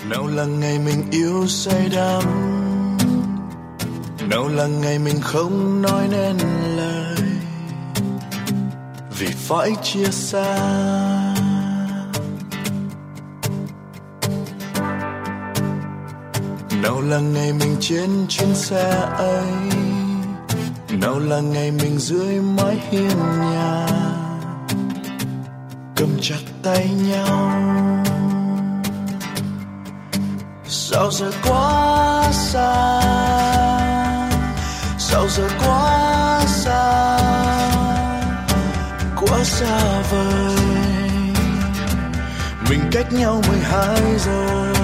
Nào là ngày mình yêu say đắm, nào là ngày mình không nói nên lời vì phải chia xa. Nào là ngày mình trên chuyến xe ấy, nào là ngày mình dưới mái hiên nhà cầm chặt tay nhau. Sao giờ quá xa, sao giờ quá xa, quá xa vời. Mình cách nhau 12 giờ,